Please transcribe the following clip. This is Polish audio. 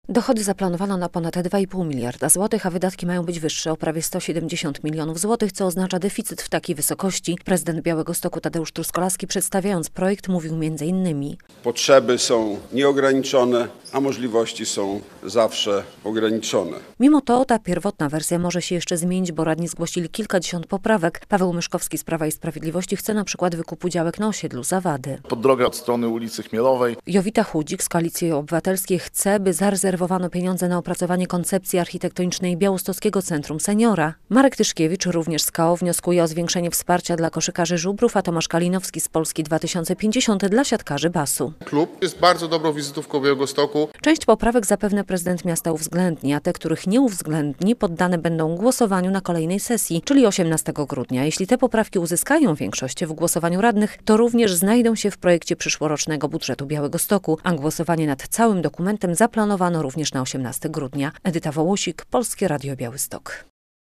Dochody zaplanowano na ponad 2,5 miliarda złotych, a wydatki mają być wyższe o prawie 170 milionów złotych, co oznacza deficyt w takiej wysokości. Prezydent Białegostoku Tadeusz Truskolaski, przedstawiając projekt, mówił m.in. Potrzeby są nieograniczone, a możliwości są zawsze ograniczone. Mimo to ta pierwotna wersja może się jeszcze zmienić, bo radni zgłosili kilkadziesiąt poprawek. Paweł Myszkowski z Prawa i Sprawiedliwości chce na przykład wykupu działek na osiedlu Zawady. Pod drogę od strony ulicy Chmielowej. Jowita Chudzik z Koalicji Obywatelskiej chce, by zarezerwowano pieniądze na opracowanie koncepcji architektonicznej Białostockiego Centrum Seniora. Marek Tyszkiewicz, również z KO, wnioskuje o zwiększenie wsparcia dla koszykarzy Żubrów, a Tomasz Kalinowski z Polski 2050 dla siatkarzy BAS-u. Klub jest bardzo dobrą wizytówką Białegostoku. Część poprawek zapewne prezydent miasta uwzględni, a te, których nie uwzględni, poddane będą głosowaniu na kolejnej sesji, czyli 18 grudnia. Jeśli te poprawki uzyskają większość w głosowaniu radnych, to również znajdą się w projekcie przyszłorocznego budżetu Białegostoku, a głosowanie nad całym dokumentem zaplanowano również na 18 grudnia. Edyta Wołosik, Polskie Radio Białystok.